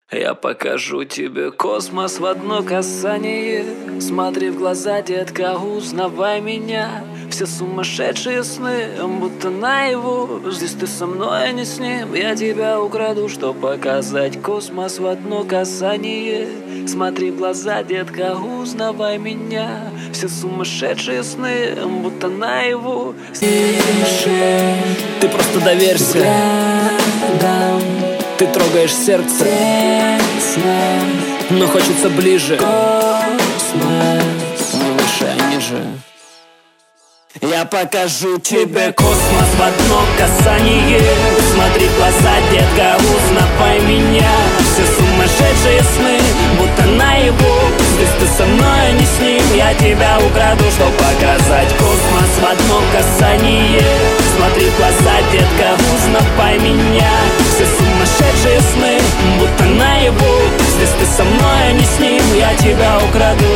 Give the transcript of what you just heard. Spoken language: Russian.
Я покажу тебе космос в одно касание. Смотри в глаза, детка, узнавай меня. Все сумасшедшие сны, будто наяву. Здесь ты со мной, а не с ним. Я тебя украду, чтоб показать космос в одно касание. Смотри в глаза, детка, узнавай меня. Все сумасшедшие сны, будто наяву. Ты просто доверься. Ты трогаешь сердце, но хочется ближе. Не выше, а ниже. Я покажу тебе космос в одно касание. Смотри в глаза, детка, узнавай меня. Все сумасшедшие сны, будто наяву. Здесь ты со мной, а не с ним. Я тебя украду, чтоб показать космос в одно касание. Смотри в глаза, детка, узнавай меня. Все сумасшедшие сны, будто наяву. Здесь ты со мной, а не с ним. Я тебя украду.